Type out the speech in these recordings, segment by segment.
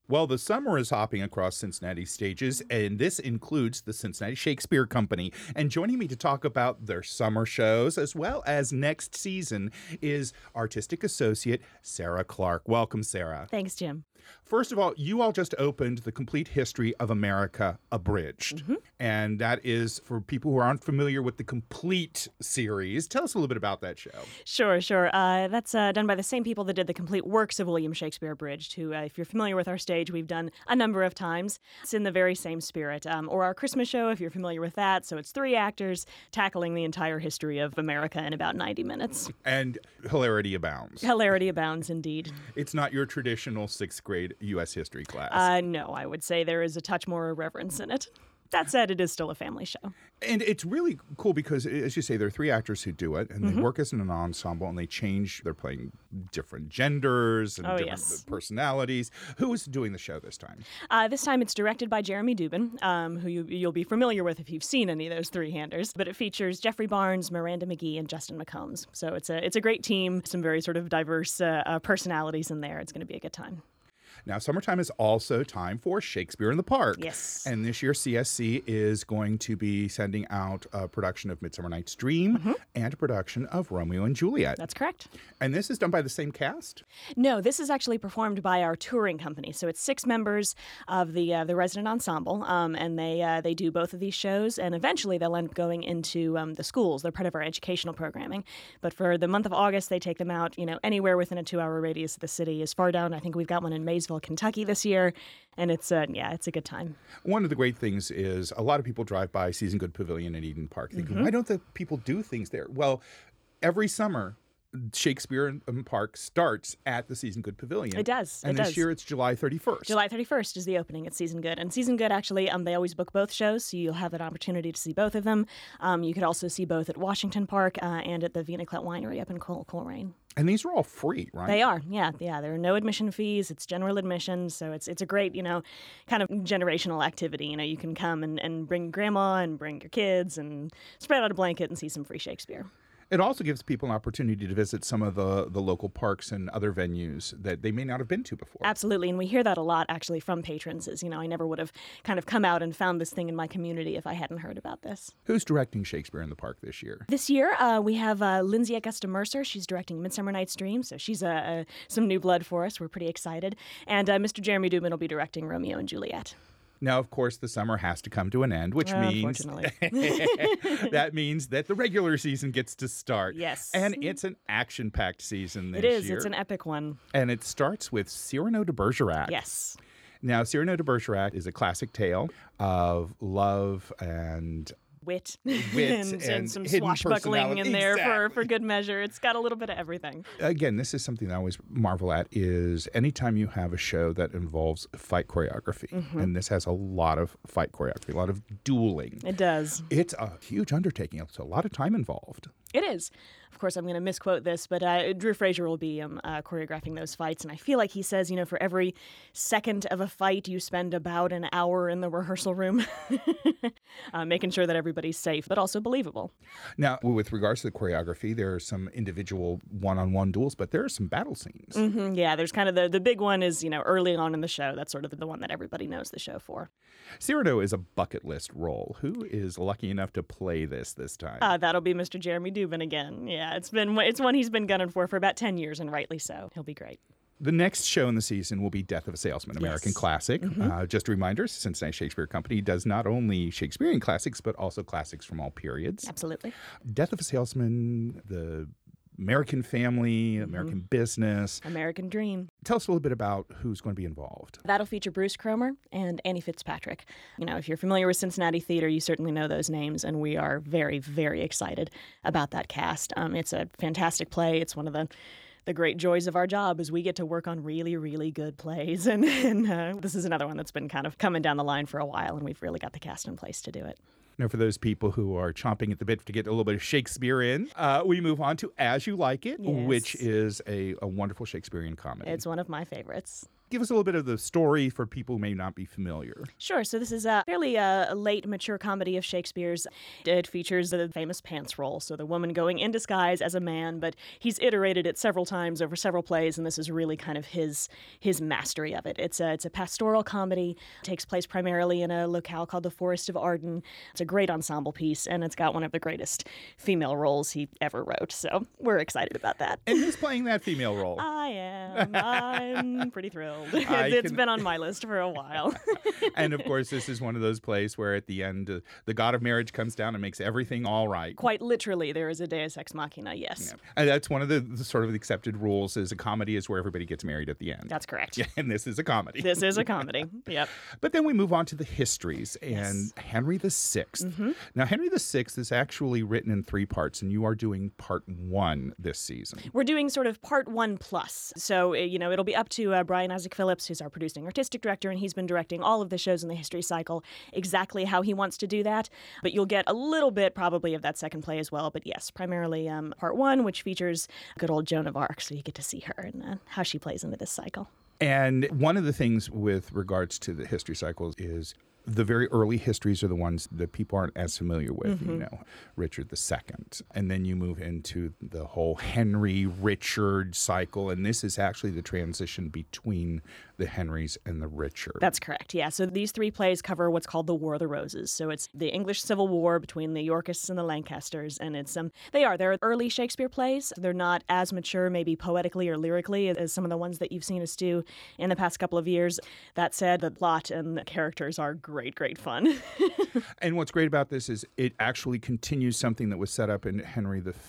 Well, the summer is hopping across Cincinnati stages, and this includes the Cincinnati Shakespeare Company. And joining me to talk about their summer shows as well as next season is artistic associate Sarah Clark. Welcome, Sarah. Thanks, Jim. First of all, you all just opened The Complete History of America Abridged. And that is for people who aren't familiar with the Complete series. Tell us a little bit about that show. Sure. That's done by the same people that did the complete works of William Shakespeare Abridged, who, if you're familiar with our stage, we've done a number of times. It's in the very same spirit. Or our Christmas show, if you're familiar with that. So it's 3 actors tackling the entire history of America in about 90 minutes. And hilarity abounds. Hilarity abounds, indeed. It's not your traditional 6th grade U.S. history class. No, I would say there is a touch more reverence in it. That said, it is still a family show. And it's really cool because, as you say, there are 3 actors who do it, and they work as an ensemble, and they change. They're playing different genders and different personalities. Who is doing the show this time? This time it's directed by Jeremy Dubin, who you'll be familiar with if you've seen any of those 3-handers. But it features Jeffrey Barnes, Miranda McGee, and Justin McCombs. So it's a great team, some very sort of diverse personalities in there. It's going to be a good time. Now, summertime is also time for Shakespeare in the Park. Yes. And this year, CSC is going to be sending out a production of Midsummer Night's Dream and a production of Romeo and Juliet. That's correct. And this is done by the same cast? No, this is actually performed by our touring company. So it's 6 members of the resident ensemble, and they do both of these shows, and eventually they'll end up going into the schools. They're part of our educational programming. But for the month of August, they take them out, anywhere within a 2-hour radius of the city. As far down, I think we've got one in Maysville, Kentucky this year, and it's a good time. One of the great things is a lot of people drive by Season Good Pavilion in Eden Park thinking, why don't the people do things there? Well, every summer, Shakespeare in Park starts at the Season Good Pavilion. It does. And this year it's July 31st. July 31st is the opening at Season Good. And Season Good, actually, they always book both shows, so you'll have an opportunity to see both of them. You could also see both at Washington Park and at the Vinaclet Winery up in Coleraine. And these are all free, right? They are, yeah. There are no admission fees. It's general admission, so it's a great, kind of generational activity. You can come and bring grandma and bring your kids and spread out a blanket and see some free Shakespeare. It also gives people an opportunity to visit some of the local parks and other venues that they may not have been to before. Absolutely, and we hear that a lot, actually, from patrons. I never would have kind of come out and found this thing in my community if I hadn't heard about this. Who's directing Shakespeare in the Park this year? This year, we have Lindsay Augusta Mercer. She's directing Midsummer Night's Dream, so she's some new blood for us. We're pretty excited. And Mr. Jeremy Dubin will be directing Romeo and Juliet. Now, of course, the summer has to come to an end, which means that means that the regular season gets to start. Yes. And it's an action-packed season this year. It is. Year. It's an epic one. And it starts with Cyrano de Bergerac. Yes. Now, Cyrano de Bergerac is a classic tale of love and wit and some swashbuckling in there exactly. for good measure. It's got a little bit of everything. Again, this is something that I always marvel at is anytime you have a show that involves fight choreography, and this has a lot of fight choreography, a lot of dueling. It does. It's a huge undertaking. It's a lot of time involved. It is. Of course, I'm going to misquote this, but Drew Fraser will be choreographing those fights. And I feel like he says, for every second of a fight, you spend about an hour in the rehearsal room, making sure that everybody's safe, but also believable. Now, with regards to the choreography, there are some individual one-on-one duels, but there are some battle scenes. Yeah, there's kind of the big one is, early on in the show. That's sort of the one that everybody knows the show for. Cyrano is a bucket list role. Who is lucky enough to play this time? That'll be Mr. Jeremy Dubin again. Yeah, it's one he's been gunning for about 10 years, and rightly so. He'll be great. The next show in the season will be Death of a Salesman, American classic. Just a reminder, Cincinnati Shakespeare Company does not only Shakespearean classics, but also classics from all periods. Absolutely. Death of a Salesman, the American family, American business. American dream. Tell us a little bit about who's going to be involved. That'll feature Bruce Cromer and Annie Fitzpatrick. If you're familiar with Cincinnati theater, you certainly know those names, and we are very, very excited about that cast. It's a fantastic play. It's one of the great joys of our job is we get to work on really, really good plays. And this is another one that's been kind of coming down the line for a while, and we've really got the cast in place to do it. Now, for those people who are chomping at the bit to get a little bit of Shakespeare in, we move on to As You Like It, which is a wonderful Shakespearean comedy. It's one of my favorites. Give us a little bit of the story for people who may not be familiar. Sure. So this is a fairly late, mature comedy of Shakespeare's. It features the famous pants role, so the woman going in disguise as a man, but he's iterated it several times over several plays, and this is really kind of his mastery of it. It's a pastoral comedy. It takes place primarily in a locale called the Forest of Arden. It's a great ensemble piece, and it's got one of the greatest female roles he ever wrote, so we're excited about that. And who's playing that female role? I am. I'm pretty thrilled. It's been on my list for a while. And of course, this is one of those plays where at the end, the god of marriage comes down and makes everything all right. Quite literally, there is a deus ex machina, yes. Yeah. And that's one of the sort of accepted rules is a comedy is where everybody gets married at the end. That's correct. Yeah, and this is a comedy. This is a comedy, yep. But then we move on to the histories and Henry VI. Mm-hmm. Now, Henry VI is actually written in 3 parts, and you are doing part 1 this season. We're doing sort of part 1 plus. So, it'll be up to Brian Isaac Phillips, who's our producing artistic director, and he's been directing all of the shows in the history cycle exactly how he wants to do that. But you'll get a little bit probably of that second play as well. But yes, primarily part 1, which features good old Joan of Arc. So you get to see her and how she plays into this cycle. And one of the things with regards to the history cycles is the very early histories are the ones that people aren't as familiar with, Richard II. And then you move into the whole Henry, Richard cycle. And this is actually the transition between the Henrys and the Richard. That's correct, yeah. So these 3 plays cover what's called the War of the Roses. So it's the English Civil War between the Yorkists and the Lancasters. And they're early Shakespeare plays. They're not as mature, maybe poetically or lyrically, as some of the ones that you've seen us do in the past couple of years. That said, the plot and the characters are great fun. And what's great about this is it actually continues something that was set up in Henry V,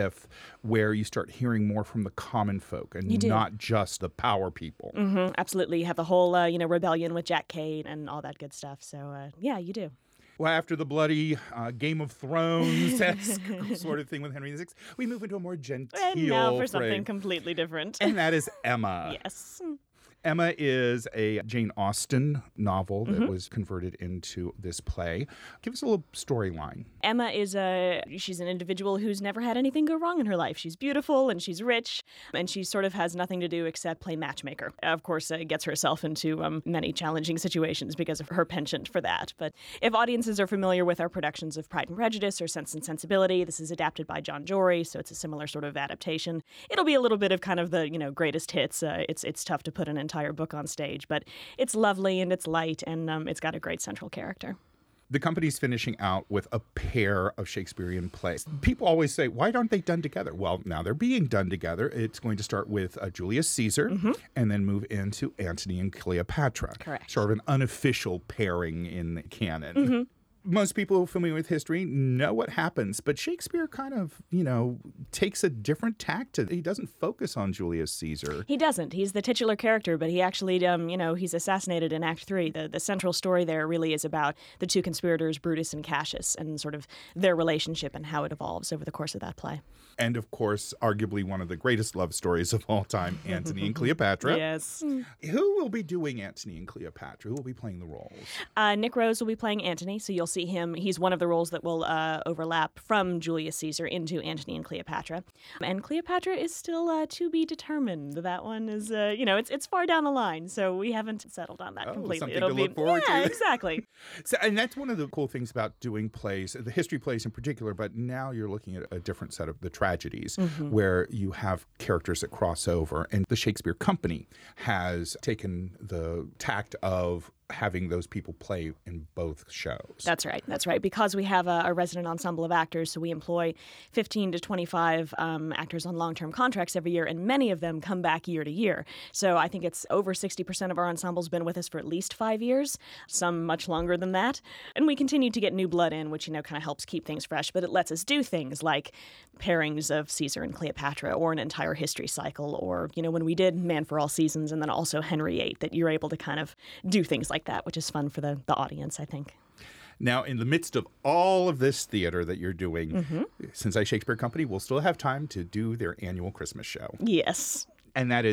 where you start hearing more from the common folk and not just the power people. Mm-hmm, absolutely. You have the whole, rebellion with Jack Cade and all that good stuff. So, yeah, you do. Well, after the bloody Game of Thrones-esque sort of thing with Henry VI, we move into a more genteel And now for something completely different. And that is Emma. Yes. Emma is a Jane Austen novel that was converted into this play. Give us a little storyline. Emma she's an individual who's never had anything go wrong in her life. She's beautiful and she's rich, and she sort of has nothing to do except play matchmaker. Of course, gets herself into many challenging situations because of her penchant for that. But if audiences are familiar with our productions of Pride and Prejudice or Sense and Sensibility, this is adapted by John Jory, so it's a similar sort of adaptation. It'll be a little bit of kind of the, greatest hits. It's tough to put an entire book on stage, but it's lovely and it's light and it's got a great central character. The company's finishing out with a pair of Shakespearean plays. People always say, why aren't they done together? Well, now they're being done together. It's going to start with Julius Caesar and then move into Antony and Cleopatra. Correct. Sort of an unofficial pairing in the canon. Most people familiar with history know what happens, but Shakespeare kind of, takes a different tact. He doesn't focus on Julius Caesar. He doesn't. He's the titular character, but he actually, he's assassinated in Act 3. The central story there really is about the 2 conspirators, Brutus and Cassius, and sort of their relationship and how it evolves over the course of that play. And, of course, arguably one of the greatest love stories of all time, Antony and Cleopatra. Yes. Who will be doing Antony and Cleopatra? Who will be playing the roles? Nick Rose will be playing Antony, so you'll see him. He's one of the roles that will overlap from Julius Caesar into Antony and Cleopatra. And Cleopatra is still to be determined. That one is, it's far down the line, so we haven't settled on that completely. Something to look forward to. Yeah, exactly. So, and that's one of the cool things about doing plays, the history plays in particular, but now you're looking at a different set of the tragedies where you have characters that cross over. And the Shakespeare Company has taken the tact of having those people play in both shows. That's right. Because we have a resident ensemble of actors, so we employ 15 to 25 actors on long-term contracts every year, and many of them come back year to year. So I think it's over 60% of our ensemble's been with us for at least 5 years, some much longer than that. And we continue to get new blood in, which, kind of helps keep things fresh, but it lets us do things like pairings of Caesar and Cleopatra or an entire history cycle or, when we did Man for All Seasons and then also Henry VIII, that you're able to kind of do things like that, which is fun for the audience, I think. Now, in the midst of all of this theater that you're doing, Cincinnati Shakespeare Company will still have time to do their annual Christmas show. Yes. And that is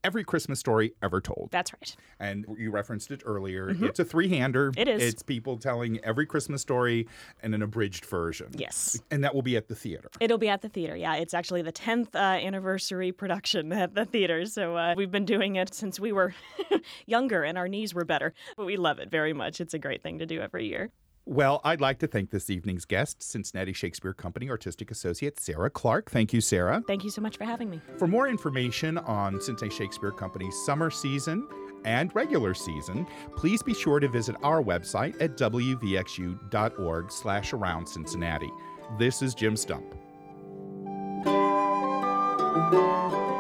every Christmas story ever told. That's right. And you referenced it earlier. It's a three-hander. It is. It's people telling every Christmas story in an abridged version. Yes. And that will be at the theater. It'll be at the theater, yeah. It's actually the 10th anniversary production at the theater. So we've been doing it since we were younger and our knees were better. But we love it very much. It's a great thing to do every year. Well, I'd like to thank this evening's guest, Cincinnati Shakespeare Company Artistic Associate Sarah Clark. Thank you, Sarah. Thank you so much for having me. For more information on Cincinnati Shakespeare Company's summer season and regular season, please be sure to visit our website at wvxu.org/around Cincinnati. This is Jim Stump.